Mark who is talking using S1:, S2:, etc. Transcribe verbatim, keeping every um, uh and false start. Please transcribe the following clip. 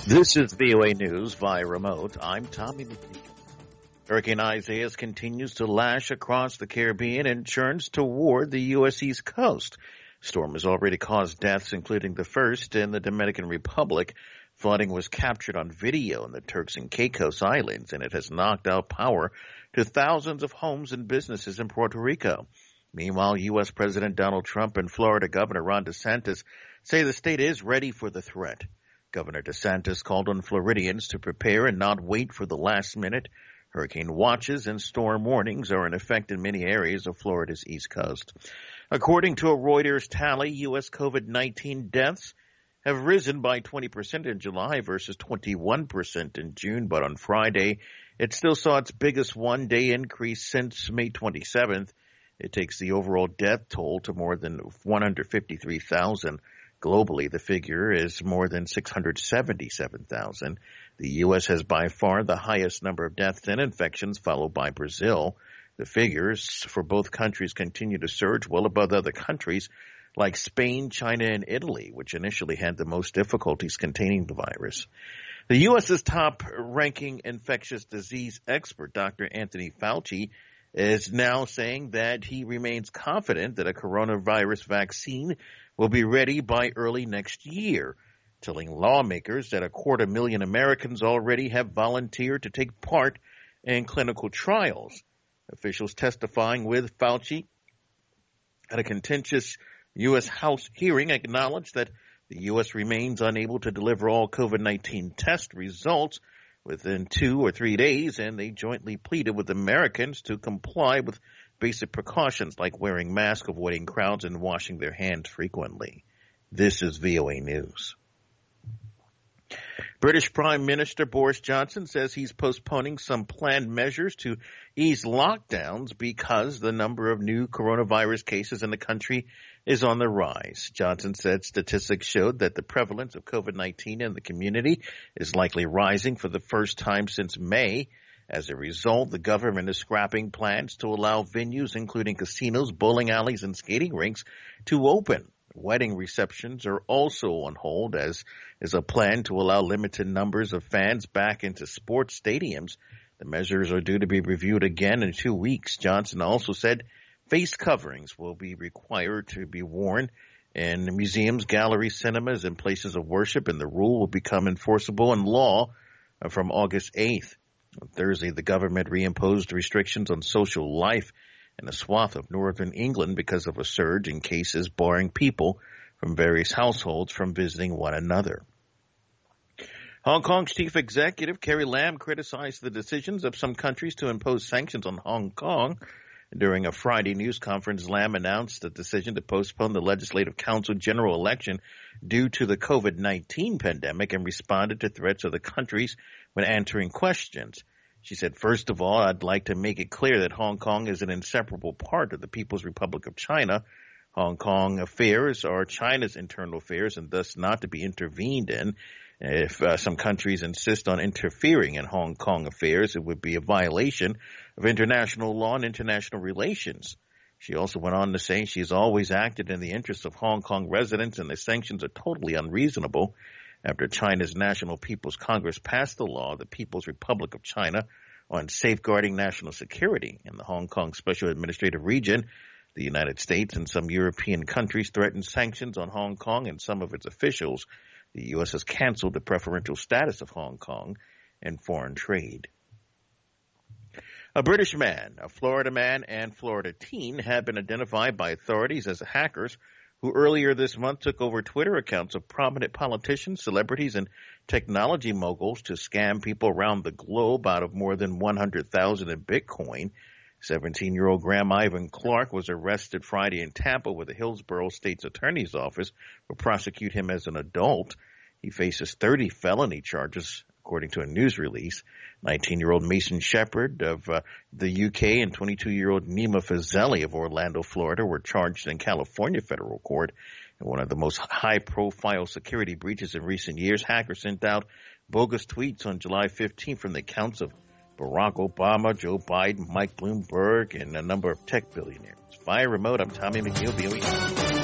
S1: This is V O A News via remote. I'm Tommy McNeil. Hurricane Isaias continues to lash across the Caribbean and churns toward the U S East Coast. Storm has already caused deaths, including the first in the Dominican Republic. Flooding was captured on video in the Turks and Caicos Islands, and it has knocked out power to thousands of homes and businesses in Puerto Rico. Meanwhile, U S President Donald Trump and Florida Governor Ron DeSantis say the state is ready for the threat. Governor DeSantis called on Floridians to prepare and not wait for the last minute. Hurricane watches and storm warnings are in effect in many areas of Florida's East Coast. According to a Reuters tally, U S COVID nineteen deaths have risen by twenty percent in July versus twenty-one percent in June, but on Friday, it still saw its biggest one-day increase since May twenty-seventh. It takes the overall death toll to more than one hundred fifty-three thousand. Globally, the figure is more than six hundred seventy-seven thousand. The U S has by far the highest number of deaths and infections, followed by Brazil. The figures for both countries continue to surge well above other countries like Spain, China, and Italy, which initially had the most difficulties containing the virus. The U S's top-ranking infectious disease expert, Doctor Anthony Fauci, is now saying that he remains confident that a coronavirus vaccine will be ready by early next year, telling lawmakers that a quarter million Americans already have volunteered to take part in clinical trials. Officials testifying with Fauci at a contentious U S House hearing acknowledged that the U S remains unable to deliver all COVID nineteen test results within two or three days, and they jointly pleaded with Americans to comply with basic precautions like wearing masks, avoiding crowds, and washing their hands frequently. This is V O A News. British Prime Minister Boris Johnson says he's postponing some planned measures to ease lockdowns because the number of new coronavirus cases in the country is on the rise. Johnson said statistics showed that the prevalence of COVID nineteen in the community is likely rising for the first time since May. As a result, the government is scrapping plans to allow venues, including casinos, bowling alleys, and skating rinks, to open. Wedding receptions are also on hold, as is a plan to allow limited numbers of fans back into sports stadiums. The measures are due to be reviewed again in two weeks. Johnson also said face coverings will be required to be worn in museums, galleries, cinemas, and places of worship, and the rule will become enforceable in law from August eighth. On Thursday, the government reimposed restrictions on social life in a swath of northern England because of a surge in cases barring people from various households from visiting one another. Hong Kong's chief executive, Carrie Lam, criticized the decisions of some countries to impose sanctions on Hong Kong. During a Friday news conference, Lam announced the decision to postpone the Legislative Council general election due to the COVID nineteen pandemic and responded to threats of the countries when answering questions. She said, first of all, I'd like to make it clear that Hong Kong is an inseparable part of the People's Republic of China. Hong Kong affairs are China's internal affairs and thus not to be intervened in. If uh, some countries insist on interfering in Hong Kong affairs, it would be a violation of international law and international relations. She also went on to say she has always acted in the interests of Hong Kong residents, and the sanctions are totally unreasonable. After China's National People's Congress passed the law, the People's Republic of China, on safeguarding national security in the Hong Kong Special Administrative Region, the United States and some European countries threatened sanctions on Hong Kong and some of its officials. The U S has canceled the preferential status of Hong Kong in foreign trade. A British man, a Florida man, and Florida teen have been identified by authorities as hackers who earlier this month took over Twitter accounts of prominent politicians, celebrities, and technology moguls to scam people around the globe out of more than one hundred thousand dollars in Bitcoin. seventeen-year-old Graham Ivan Clark was arrested Friday in Tampa, where the Hillsborough State's Attorney's Office will prosecute him as an adult. He faces thirty felony charges, according to a news release. nineteen-year-old Mason Shepard of uh, the U K and twenty-two-year-old Nima Fazeli of Orlando, Florida, were charged in California federal court. In one of the most high-profile security breaches in recent years, hackers sent out bogus tweets on July fifteenth from the accounts of Barack Obama, Joe Biden, Mike Bloomberg, and a number of tech billionaires. Via remote, I'm Tommy McNeil, V O A.